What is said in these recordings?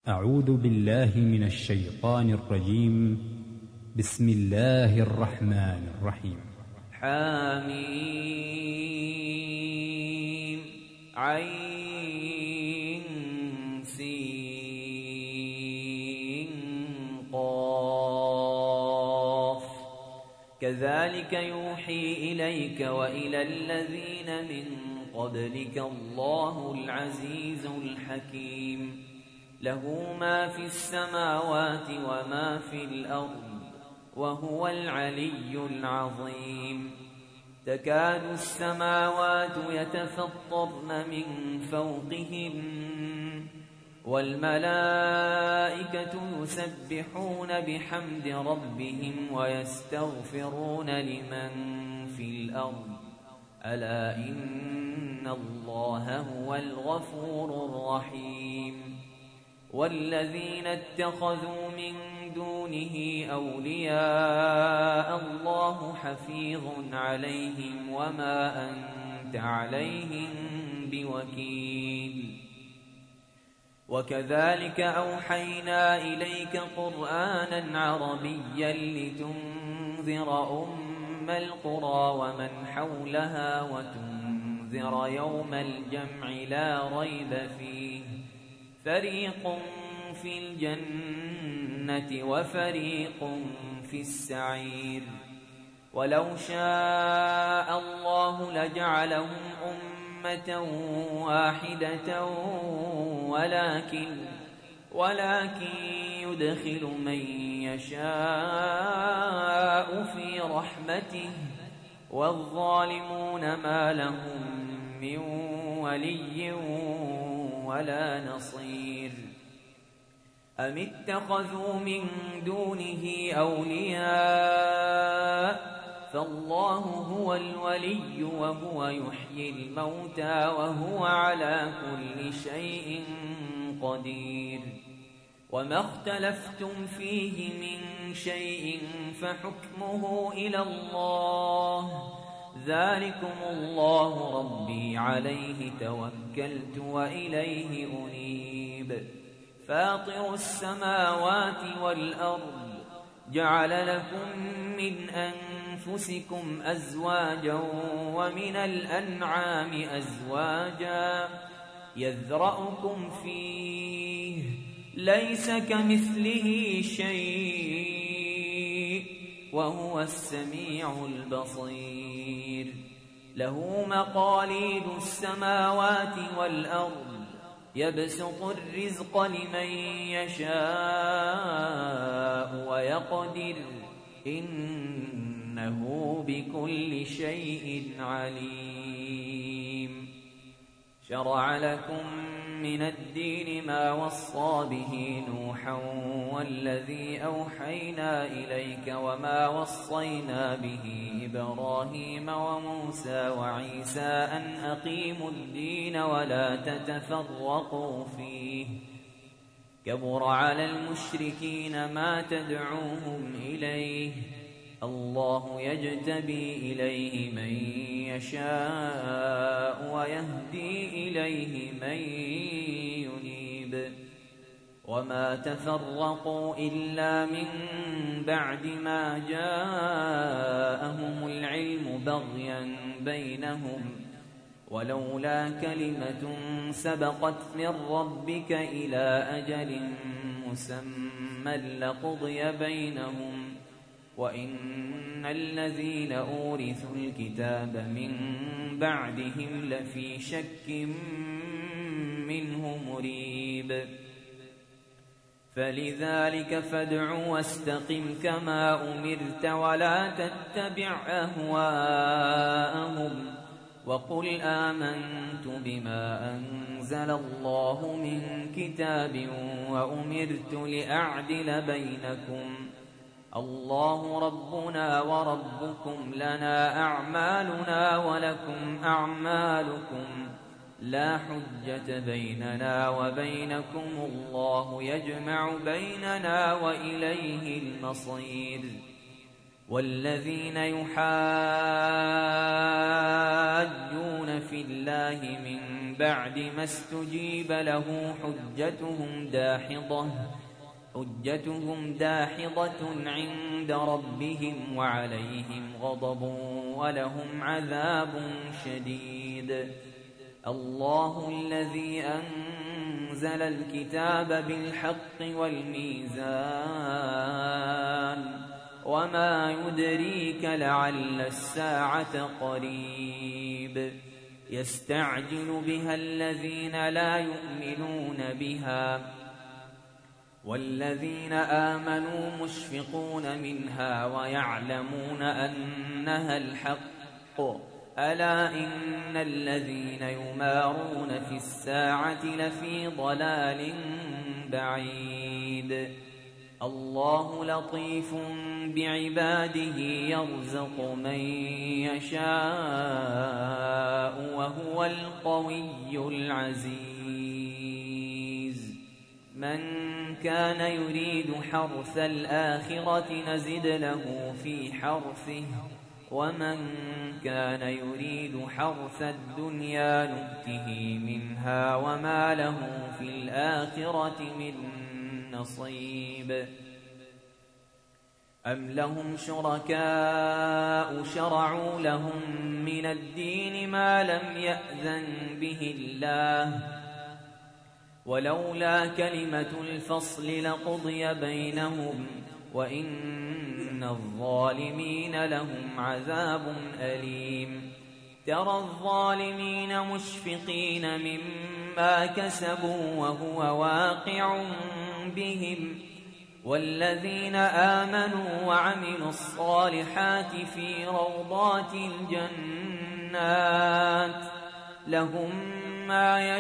أعوذ بالله من الشيطان الرجيم. بسم الله الرحمن الرحيم. حميم عين سين قاف كذلك يوحي إليك وإلى الذين من قبلك الله العزيز الحكيم له ما في السماوات وما في الأرض وهو العلي العظيم تكاد السماوات يتفطرن من فوقهم والملائكة يسبحون بحمد ربهم ويستغفرون لمن في الأرض ألا إن الله هو الغفور الرحيم والذين اتخذوا من دونه أولياء الله حفيظ عليهم وما أنت عليهم بوكيل وكذلك أوحينا إليك قرآنا عربيا لتنذر أم القرى ومن حولها وتنذر يوم الجمع لا ريب فيه فريق في الجنة وفريق في السعير ولو شاء الله لجعلهم أمة واحدة ولكن يدخل من يشاء في رحمته والظالمون ما لهم من ولي ولا نصير أم اتخذوا من دونه أولياء فالله هو الولي وهو يحيي الموتى وهو على كل شيء قدير وما اختلفتم فيه من شيء فحكمه إلى الله ذلكم الله ربي عليه توكلت وإليه أنيب فاطر السماوات والأرض جعل لكم من أنفسكم أزواجا ومن الأنعام أزواجا يذرأكم فيه ليس كمثله شيء وهو السميع البصير له مقاليد السماوات والأرض يبسط الرزق لمن يشاء ويقدر إنه بكل شيء عليم شرع لكم من الدين ما وصى به نوحا والذي أوحينا إليك وما وصينا به إبراهيم وموسى وعيسى أن أقيموا الدين ولا تتفرقوا فيه كبر على المشركين ما تدعوهم إليه الله يجتبي إليه من يشاء ويهدي إليه من ينيب وما تفرقوا إلا من بعد ما جاءهم العلم بغيا بينهم ولولا كلمة سبقت من ربك إلى أجل مسمى لقضي بينهم وإن الذين أورثوا الكتاب من بعدهم لفي شك منه مريب فلذلك فادع واستقم كما أمرت ولا تتبع أهواءهم وقل آمنت بما أنزل الله من كتاب وأمرت لأعدل بينكم الله ربنا وربكم لنا أعمالنا ولكم أعمالكم لا حجة بيننا وبينكم الله يجمع بيننا وإليه المصير والذين يحاجون في الله من بعد ما استجيب له حجتهم داحضة عند ربهم وعليهم غضب ولهم عذاب شديد. الله الذي أنزل الكتاب بالحق والميزان وما يدريك لعل الساعة قريب. يستعجل بها الذين لا يؤمنون بها والذين آمنوا مشفقون منها ويعلمون أنها الحق. ألا إن الذين يمارون في الساعة لفي ضلال بعيد. الله لطيف بعباده يرزق من يشاء وهو القوي العزيز. من كان يريد حرث الآخرة نزد له في حرثه ومن كان يريد حرث الدنيا نؤته منها وما له في الآخرة من نصيب. أم لهم شركاء شرعوا لهم من الدين ما لم يأذن به الله ولولا كلمة الفصل لقضي بينهم وإن الظالمين لهم عذاب أليم. ترى الظالمين مشفقين مما كسبوا وهو واقع بهم والذين آمنوا وعملوا الصالحات في روضات الجنات لهم ما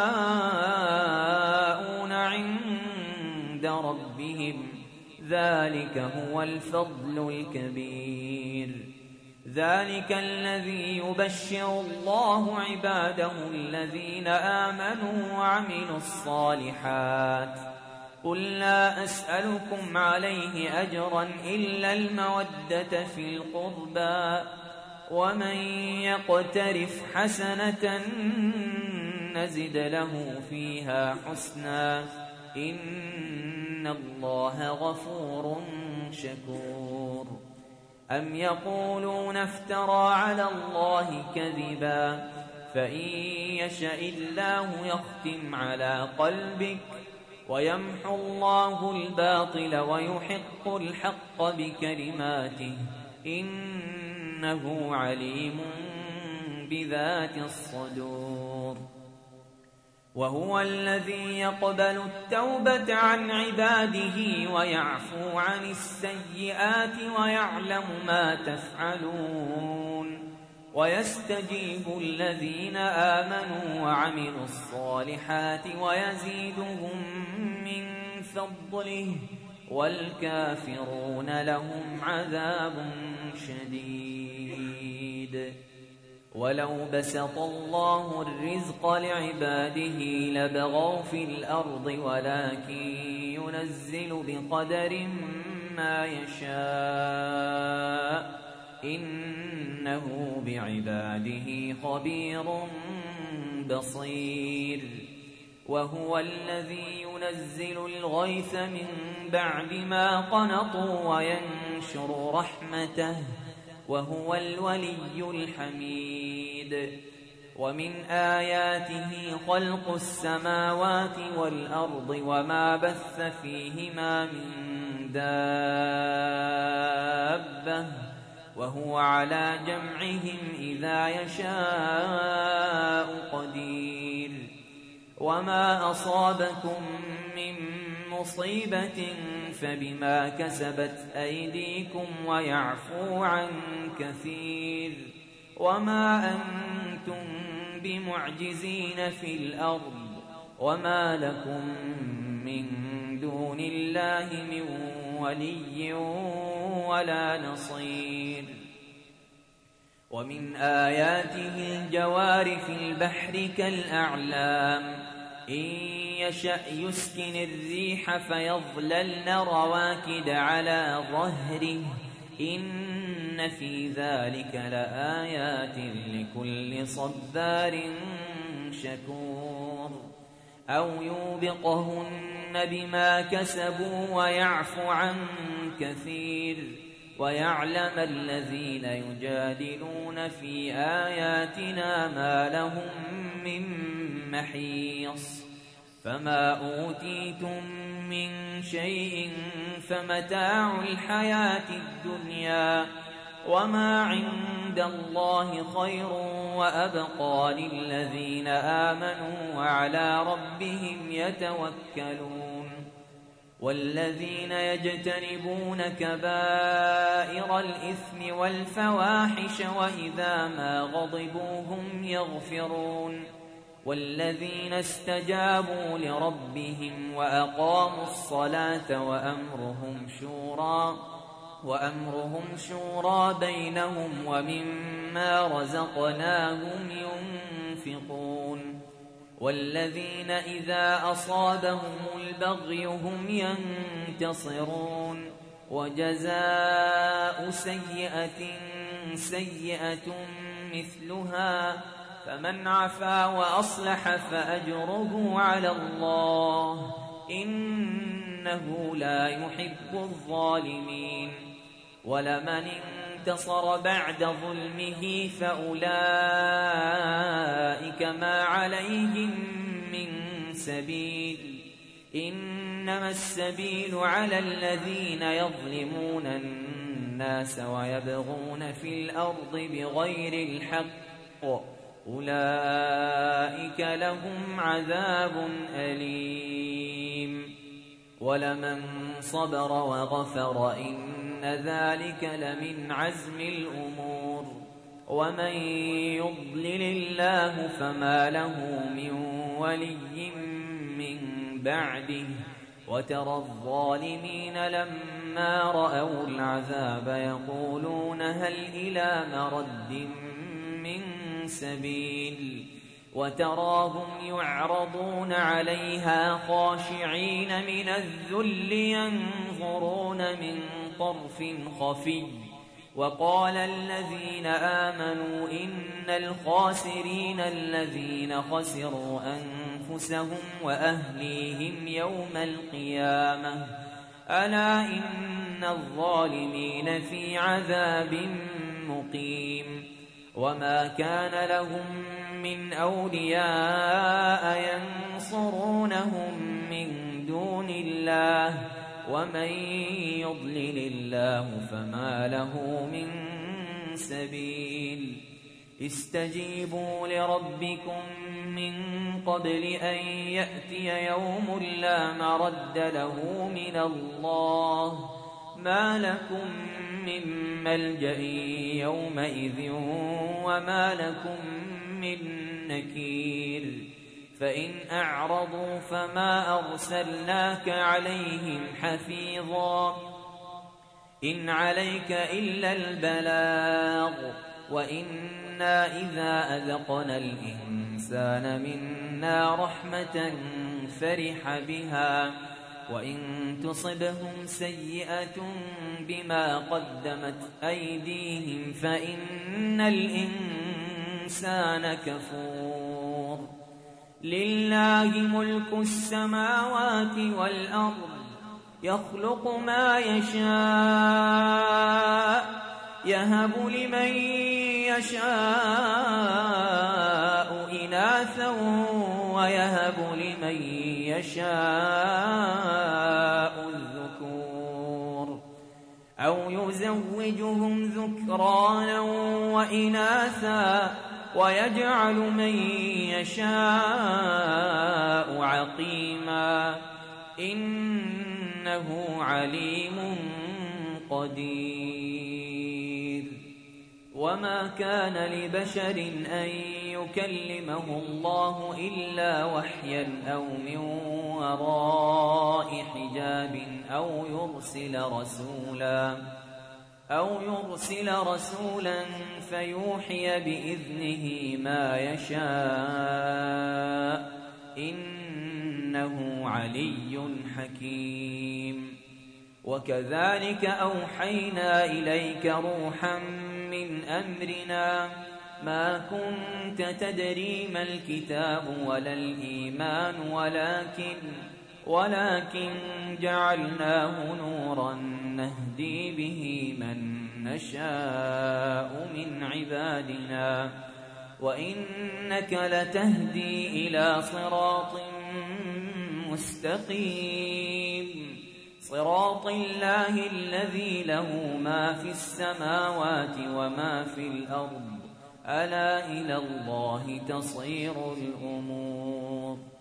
يشاءون عند ربهم ذلك هو الفضل الكبير. ذلك الذي يبشر الله عباده الذين آمنوا وعملوا الصالحات. قل لا أسألكم عليه أجرا إلا المودة في القربى ومن يقترف حسنة نزد له فيها حسنا إن الله غفور شكور. أم يقولون افترى على الله كذبا فإن يشاء الله يختم على قلبك ويمحو الله الباطل ويحق الحق بكلماته إنه عليم بذات الصدور. وهو الذي يقبل التوبة عن عباده ويعفو عن السيئات ويعلم ما تفعلون ويستجيب الذين آمنوا وعملوا الصالحات ويزيدهم من فضله والكافرون لهم عذاب شديد. ولو بسط الله الرزق لعباده لبغوا في الأرض ولكن ينزل بقدر ما يشاء إنه بعباده خبير بصير. وهو الذي ينزل الغيث من بعد ما قنطوا وينشر رحمته وهو الولي الحميد. ومن آياته خلق السماوات والأرض وما بث فيهما من دابة وهو على جمعهم إذا يشاء قدير. وما أصابكم من مصيبة فبما كسبت أيديكم ويعفو عن كثير. وما أنتم بمعجزين في الأرض وما لكم من دون الله من ولي ولا نصير. ومن آياته الجوار في البحر كالأعلام إن يشأ يسكن الريح فيظللن رواكد على ظهره إن في ذلك لآيات لكل صبار شكور أو يوبقهن بما كسبوا ويعفو عن كثير ويعلم الذين يجادلون في آياتنا ما لهم من محيص فما أوتيتم من شيء فمتاع الحياة الدنيا وما عند الله خير وأبقى للذين آمنوا وعلى ربهم يتوكلون والذين يجتنبون كبائر الإثم والفواحش وإذا ما غضبوا هم يغفرون والذين استجابوا لربهم وأقاموا الصلاة وأمرهم شورى بينهم ومما رزقناهم ينفقون والذين إذا أصابهم البغي هم ينتصرون وجزاء سيئة مثلها فمن عفا وأصلح فأجره على الله إنه لا يحب الظالمين ولمن انتصر بعد ظلمه فأولئك ما عليهم من سبيل إنما السبيل على الذين يظلمون الناس ويبغون في الأرض بغير الحق أولئك لهم عذاب أليم ولمن صبر وغفر إن ذلك لمن عزم الأمور ومن يضلل الله فما له من ولي من بعده وترى الظالمين لما رأوا العذاب يقولون هل إلى مرد من سبيل وتراهم يعرضون عليها خاشعين من الذل ينظرون من طرف خفي وقال الذين آمنوا إن الخاسرين الذين خسروا أنفسهم وأهليهم يوم القيامة ألا إن الظالمين في عذاب مقيم وما كان لهم من أولياء ينصرونهم من دون الله ومن يضلل الله فما له من سبيل استجيبوا لربكم من قبل أن يأتي يوم لا مرد له من الله ما لكم من ملجأ يومئذ وما لكم من نكير فإن أعرضوا فما أرسلناك عليهم حفيظا إن عليك إلا البلاغ وإنا إذا أذقنا الإنسان منا رحمة فرح بها وإن تصبهم سيئة بما قدمت أيديهم فإن الإنسان كفور لله ملك السماوات والأرض يخلق ما يشاء يهب لمن يشاء إناثا ويهب لمن يشاء الذكور أو يزوجهم ذكرانا وإناثا ويجعل من يشاء عقيما إنه عليم قدير وما كان لبشر أن يكلمه الله إلا وحيا أو من وراء حجاب أو يرسل رسولا فيوحي بإذنه ما يشاء إنه علي حكيم وكذلك أوحينا إليك روحا من أمرنا ما كنت تدري ما الكتاب ولا الإيمان ولكن جعلناه نورا نهدي به من نشاء من عبادنا وإنك لتهدي إلى صراط مستقيم صراط الله الذي له ما في السماوات وما في الأرض ألا إلى الله تصير الأمور